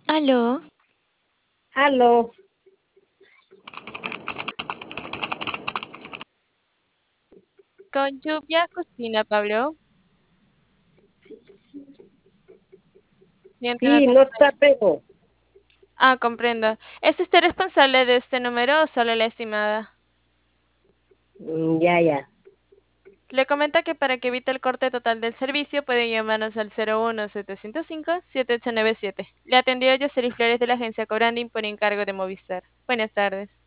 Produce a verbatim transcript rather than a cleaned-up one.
Aló, Aló, con lluvia cocina, Pablo. Bien, tengo sí, que- no está pero. Ah, comprendo. ¿Es usted responsable de este número o solo la estimada? Mm, ya, ya. Le comenta que para que evite el corte total del servicio puede llamarnos al cero uno setecientos cinco siete ocho nueve siete. Le atendió Jocelyn Flores de la agencia Cobranding por encargo de Movistar. Buenas tardes.